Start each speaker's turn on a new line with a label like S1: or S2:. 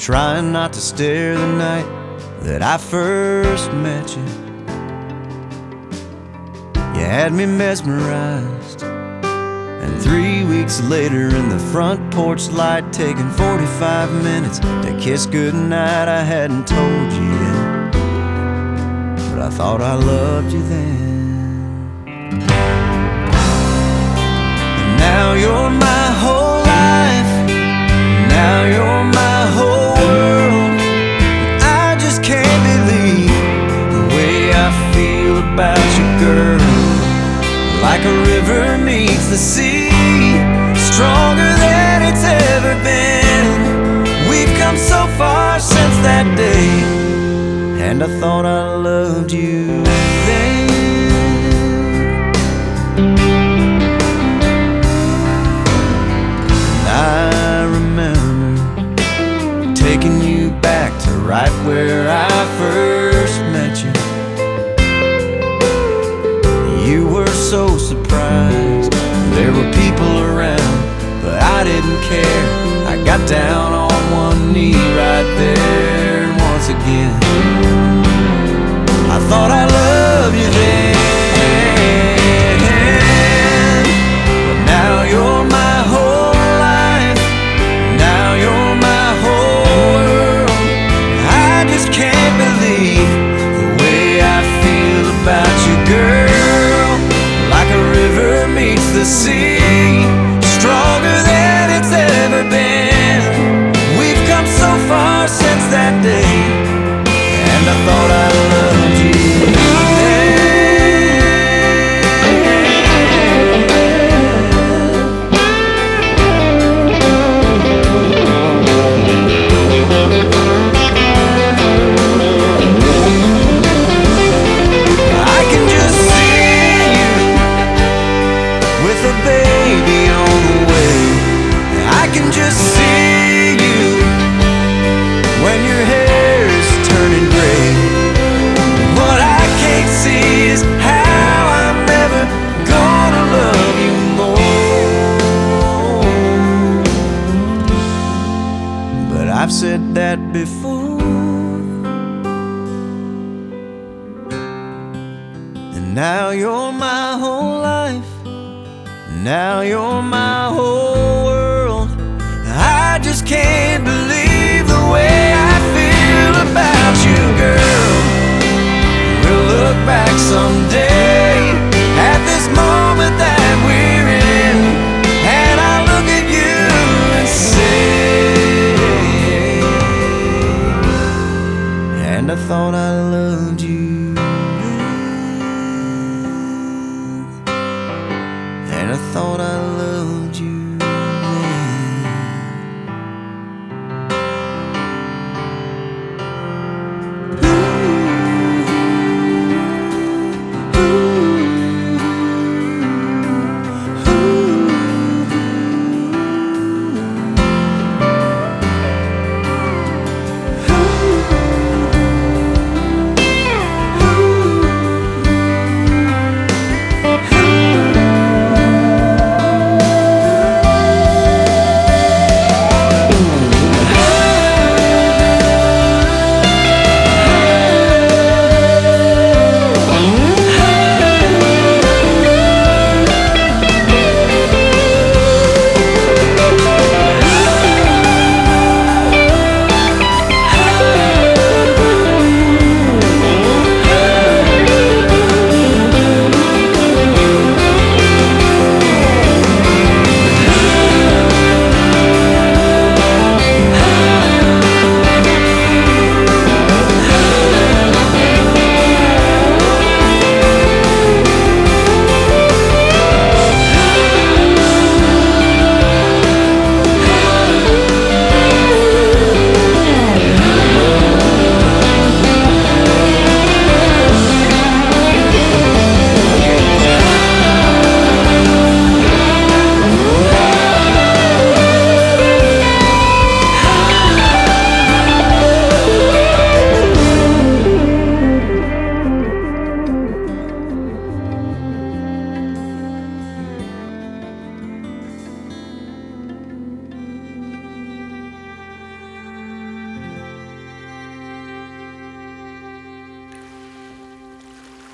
S1: trying not to stare the night that I first met you. You had me mesmerized, and 3 weeks later in the front porch light, taking 45 minutes to kiss goodnight, I hadn't told you yet, but I thought I loved you then. And now you're my whole life, now you're my whole world. I just can't believe the way I feel about you, girl. Like a river meets the sea, stronger than it's ever been. We've come so far since that day, and I thought I loved you then. And I remember taking you back to right where I first met you. You were so surprised, there were people around, but I didn't care. I got down on one knee right there, and once again I thought I loved you then. But now you're my whole life, now you're my whole world. I just can't believe the way I feel about you, girl. The sea, stronger than it's ever been. We've come so far since that day, and I thought I loved you I've said that before. And now you're my whole life, now you're my whole world. I just can't believe